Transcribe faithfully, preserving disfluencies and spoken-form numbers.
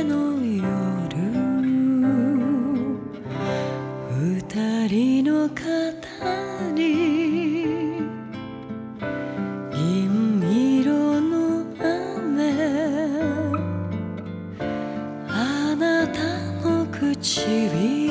の夜、二人の肩に銀色の雨、あなたの唇